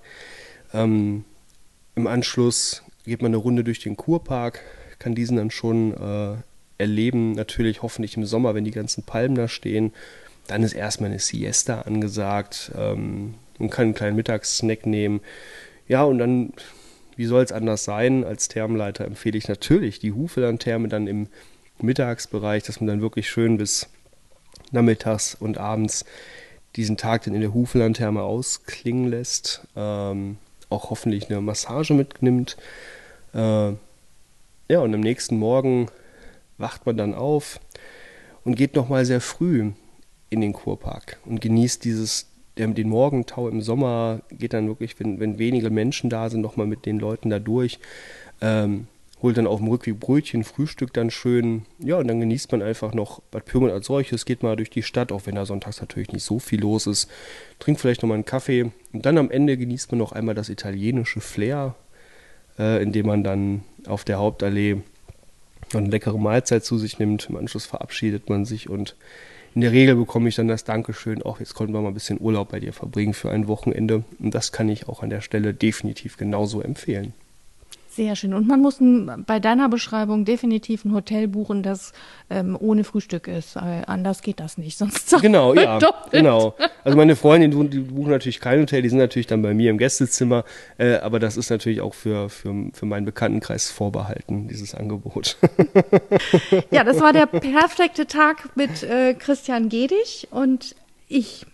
Ähm, im Anschluss geht man eine Runde durch den Kurpark, kann diesen dann schon äh, erleben, natürlich hoffentlich im Sommer, wenn die ganzen Palmen da stehen. Dann ist erstmal eine Siesta angesagt, ähm, man kann einen kleinen Mittagssnack nehmen. Ja, und dann, wie soll es anders sein, als Thermenleiter empfehle ich natürlich die Hufelandtherme dann im Mittagsbereich, dass man dann wirklich schön bis nachmittags und abends diesen Tag dann in der Hufelandtherme ausklingen lässt, ähm, auch hoffentlich eine Massage mitnimmt. Äh, ja, und am nächsten Morgen wacht man dann auf und geht nochmal sehr früh in den Kurpark und genießt dieses, der, den Morgentau im Sommer, geht dann wirklich, wenn, wenn wenige Menschen da sind, nochmal mit den Leuten da durch, ähm, holt dann auf dem Rückweg Brötchen, Frühstück dann schön, ja, und dann genießt man einfach noch Bad Pyrmont als solches, geht mal durch die Stadt, auch wenn da sonntags natürlich nicht so viel los ist, trinkt vielleicht nochmal einen Kaffee und dann am Ende genießt man noch einmal das italienische Flair, äh, indem man dann auf der Hauptallee eine leckere Mahlzeit zu sich nimmt, im Anschluss verabschiedet man sich und in der Regel bekomme ich dann das Dankeschön, auch jetzt konnten wir mal ein bisschen Urlaub bei dir verbringen für ein Wochenende und das kann ich auch an der Stelle definitiv genauso empfehlen. Sehr schön. Und man muss ein, bei deiner Beschreibung definitiv ein Hotel buchen, das ähm, ohne Frühstück ist. Äh, anders geht das nicht, sonst zahlt Genau, ja, doppelt. genau. Also meine Freundinnen, die buchen natürlich kein Hotel, die sind natürlich dann bei mir im Gästezimmer, äh, aber das ist natürlich auch für, für, für meinen Bekanntenkreis vorbehalten, dieses Angebot. Ja, das war der perfekte Tag mit äh, Christian Gedig und ich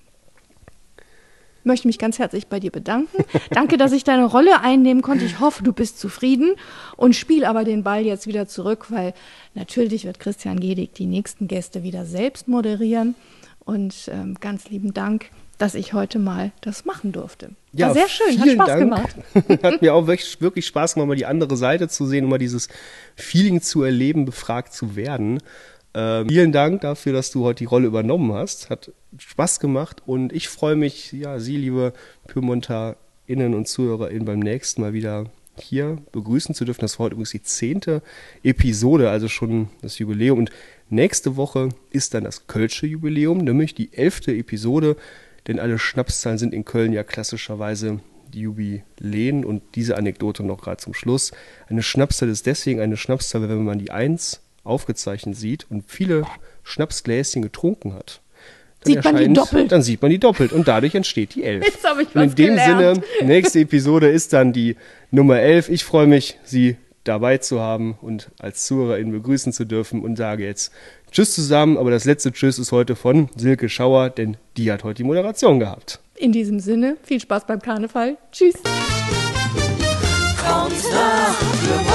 möchte mich ganz herzlich bei dir bedanken. Danke, dass ich deine Rolle einnehmen konnte. Ich hoffe, du bist zufrieden und spiel aber den Ball jetzt wieder zurück, weil natürlich wird Christian Gedig die nächsten Gäste wieder selbst moderieren. Und ähm, ganz lieben Dank, dass ich heute mal das machen durfte. Ja, war sehr schön, hat vielen Spaß Dank. gemacht. Hat mir auch wirklich, wirklich Spaß gemacht, mal die andere Seite zu sehen und mal dieses Feeling zu erleben, befragt zu werden. Ähm, vielen Dank dafür, dass du heute die Rolle übernommen hast. Hat Spaß gemacht und ich freue mich, ja, Sie, liebe PyrmonterInnen und ZuhörerInnen, beim nächsten Mal wieder hier begrüßen zu dürfen. Das war heute übrigens die zehnte Episode, also schon das Jubiläum. Und nächste Woche ist dann das Kölsche Jubiläum, nämlich die elfte Episode, denn alle Schnapszahlen sind in Köln ja klassischerweise die Jubiläen. Und diese Anekdote noch gerade zum Schluss. Eine Schnapszahl ist deswegen eine Schnapszahl, wenn man die eins aufgezeichnet sieht und viele Schnapsgläschen getrunken hat. Dann sieht man die doppelt. Dann sieht man die doppelt und dadurch entsteht die elf. Jetzt habe ich und was in dem gelernt. Sinne, nächste Episode ist dann die Nummer elf. Ich freue mich, Sie dabei zu haben und als ZuhörerInnen begrüßen zu dürfen und sage jetzt Tschüss zusammen, aber das letzte Tschüss ist heute von Silke Schauer, denn die hat heute die Moderation gehabt. In diesem Sinne, viel Spaß beim Karneval. Tschüss. Kommt nach Pyrmont,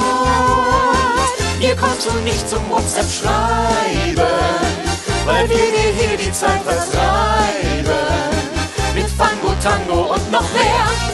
ihr kommt und nicht zum WhatsApp schreiben, weil wir dir hier die Zeit vertreiben. Mit Fango, Tango und noch mehr.